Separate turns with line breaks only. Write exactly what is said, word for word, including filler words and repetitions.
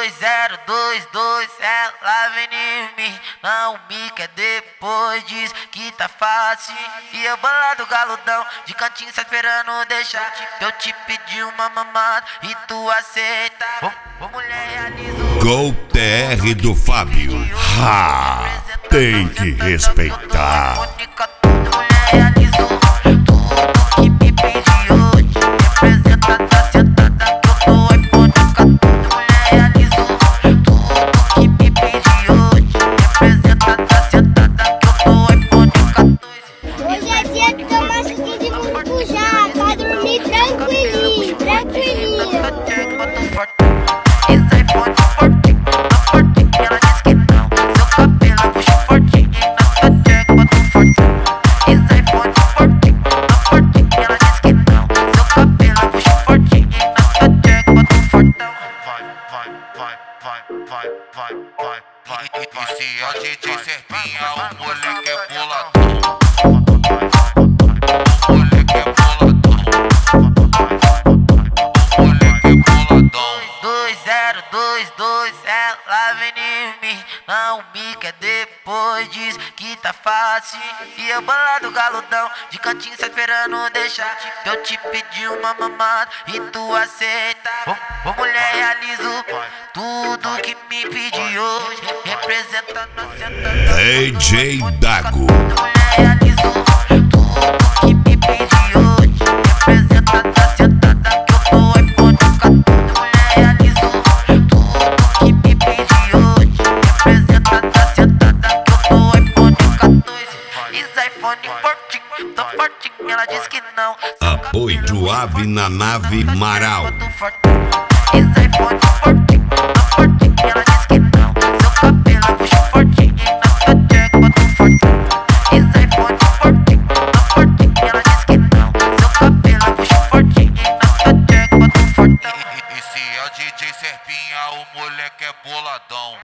dois zero dois dois, ela vem em mim, não me quer depois, diz que tá fácil. E eu bolado galudão, de cantinho só esperando deixar eu te pedir uma mamada e tu aceita. Ô, ô mulher, realiza o
Gol T R do Fábio. Ha! Tem que respeitar.
Hoje é dia de tomar suquinho de maracujá, pra dormir tranquilinho, tranquilinho.
Esse iPhone forte, tá forte, ela diz que não. Seu cabelo puxa forte, na tcheca bota um forte. Esse iPhone forte, tá forte, ela diz que não. Seu cabelo puxa forte, na tcheca bota um fortão.
Vai, vai, vai, vai, vai, vai, vai, vai. E, e, e se a D J Serpinha, o moleque é boladão. O moleque é boladão. O moleque é boladão.
dois zero dois dois, ela vem em mim, não me quer depois, diz que tá fácil. E eu bolado galudão, de cantinho só esperando deixar eu te pedir uma mamada e tu aceita. Ô, ô mulher, realizo tudo que me pediu hoje, representando a sentada.
D J Dago.
Mulher, realizo tudo que me pediu hoje, representando a sentada que eu tô iPhone quatorze. Mulher, realizo tudo que me pediu hoje, representando a sentada que eu tô iPhone quatorze. Esse iPhone fortinho, tô fortinho, ela diz que não.
Apoio Ave na nave Marau.
Esse iPhone fortinho, tô fortinho, ela diz que não. Seu cabelo puxa fortinho, na tcheca bota um fortinho. Esse iPhone fortinho, tô fortinho, ela diz que não. Seu cabelo puxa fortinho, na tcheca bota um fortão.
E, e, e se a D J Serpinha, o moleque é boladão.